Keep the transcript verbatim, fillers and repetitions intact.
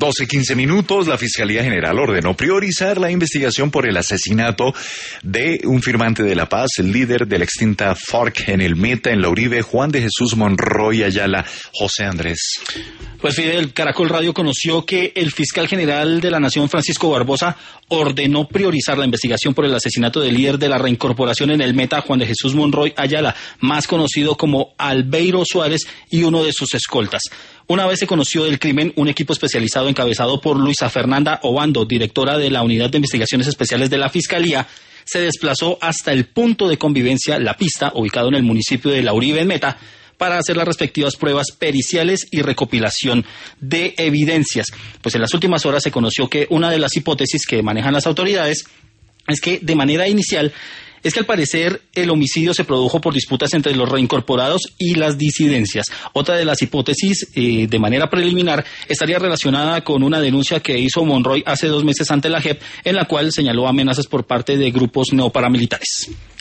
doce quince minutos, la Fiscalía General ordenó priorizar la investigación por el asesinato de un firmante de la paz, el líder de la extinta FARC en el Meta, en la Uribe, Juan de Jesús Monroy Ayala. José Andrés. Pues Fidel, Caracol Radio conoció que el fiscal general de la Nación, Francisco Barbosa, ordenó priorizar la investigación por el asesinato del líder de la reincorporación en el Meta, Juan de Jesús Monroy Ayala, más conocido como Albeiro Suárez, y uno de sus escoltas. Una vez se conoció del crimen, un equipo especializado encabezado por Luisa Fernanda Obando, directora de la Unidad de Investigaciones Especiales de la Fiscalía, se desplazó hasta el punto de convivencia La Pista, ubicado en el municipio de La Uribe, en Meta, para hacer las respectivas pruebas periciales y recopilación de evidencias. Pues en las últimas horas se conoció que una de las hipótesis que manejan las autoridades es que de manera inicial es que al parecer el homicidio se produjo por disputas entre los reincorporados y las disidencias. Otra de las hipótesis, eh, de manera preliminar, estaría relacionada con una denuncia que hizo Monroy hace dos meses ante la J E P, en la cual señaló amenazas por parte de grupos neoparamilitares.